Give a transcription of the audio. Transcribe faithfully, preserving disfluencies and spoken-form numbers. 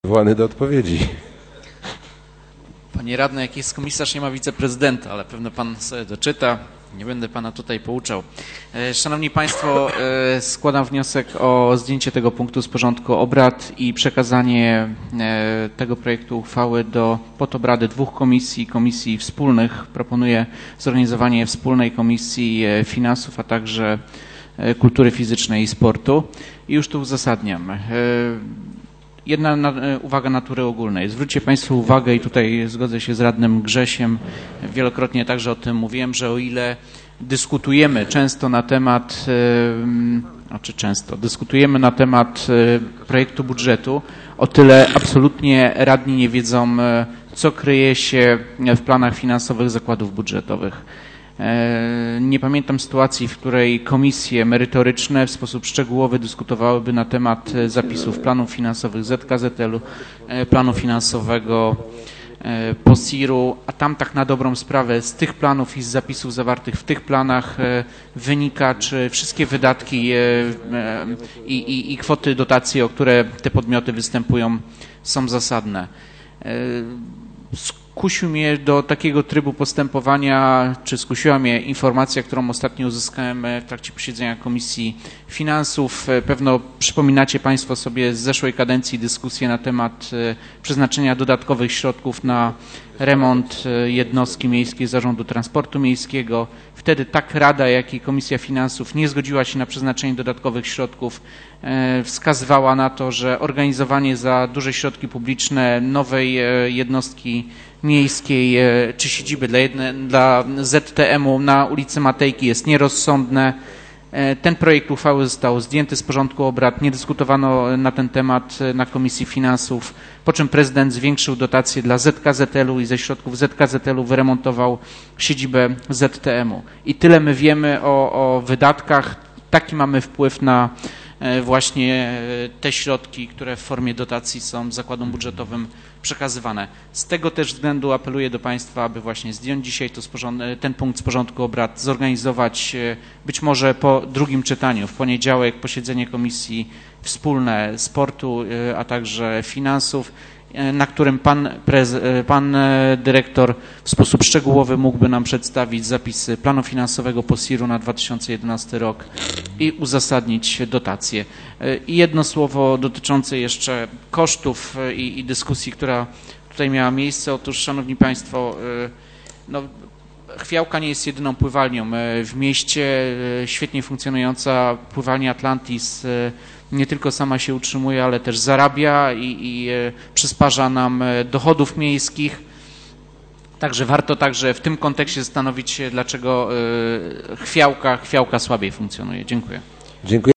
przygotowany do odpowiedzi. Panie radny, jak jest komisarz, nie ma wiceprezydenta, ale pewno pan sobie doczyta. Nie będę pana tutaj pouczał. Szanowni Państwo, składam wniosek o zdjęcie tego punktu z porządku obrad i przekazanie tego projektu uchwały do pod obrady dwóch komisji, komisji wspólnych. Proponuję zorganizowanie wspólnej komisji finansów, a także kultury fizycznej i sportu. I już tu uzasadniam. Jedna na, uwaga natury ogólnej. Zwróćcie Państwo uwagę i tutaj zgodzę się z radnym Grzesiem, wielokrotnie także o tym mówiłem, że o ile dyskutujemy często na temat, znaczy często, dyskutujemy na temat projektu budżetu, o tyle absolutnie radni nie wiedzą, co kryje się w planach finansowych zakładów budżetowych. Nie pamiętam sytuacji, w której komisje merytoryczne w sposób szczegółowy dyskutowałyby na temat zapisów planów finansowych Z K Z L u, planu finansowego P O S I R u, a tam tak na dobrą sprawę z tych planów i z zapisów zawartych w tych planach wynika, czy wszystkie wydatki i, i, i kwoty dotacji, o które te podmioty występują, są zasadne. Skusił mnie do takiego trybu postępowania, czy skusiła mnie informacja, którą ostatnio uzyskałem w trakcie posiedzenia Komisji Finansów. Pewno przypominacie Państwo sobie z zeszłej kadencji dyskusję na temat przeznaczenia dodatkowych środków na remont jednostki miejskiej Zarządu Transportu Miejskiego. Wtedy tak Rada, jak i Komisja Finansów nie zgodziła się na przeznaczenie dodatkowych środków. Wskazywała na to, że organizowanie za duże środki publiczne nowej jednostki miejskiej czy siedziby dla, jedne, dla Z T M u na ulicy Matejki jest nierozsądne. Ten projekt uchwały został zdjęty z porządku obrad, nie dyskutowano na ten temat na Komisji Finansów, po czym prezydent zwiększył dotacje dla Z K Z L u i ze środków Z K Z L u wyremontował siedzibę Z T M u. I tyle my wiemy o, o wydatkach, taki mamy wpływ na właśnie te środki, które w formie dotacji są zakładom budżetowym przekazywane. Z tego też względu apeluję do Państwa, aby właśnie zdjąć dzisiaj to z ten punkt z porządku obrad, zorganizować być może po drugim czytaniu, w poniedziałek posiedzenie Komisji Wspólne Sportu, a także Finansów, na którym pan, prez, pan dyrektor w sposób szczegółowy mógłby nam przedstawić zapisy planu finansowego P O S I R u na dwa tysiące jedenasty rok i uzasadnić dotacje. I jedno słowo dotyczące jeszcze kosztów i, i dyskusji, która tutaj miała miejsce. Otóż, Szanowni Państwo, no, Chwiałka nie jest jedyną pływalnią w mieście. Świetnie funkcjonująca pływalnia Atlantis nie tylko sama się utrzymuje, ale też zarabia i, i przysparza nam dochodów miejskich. Także warto także w tym kontekście zastanowić się, dlaczego Chwiałka, Chwiałka słabiej funkcjonuje. Dziękuję. Dziękuję.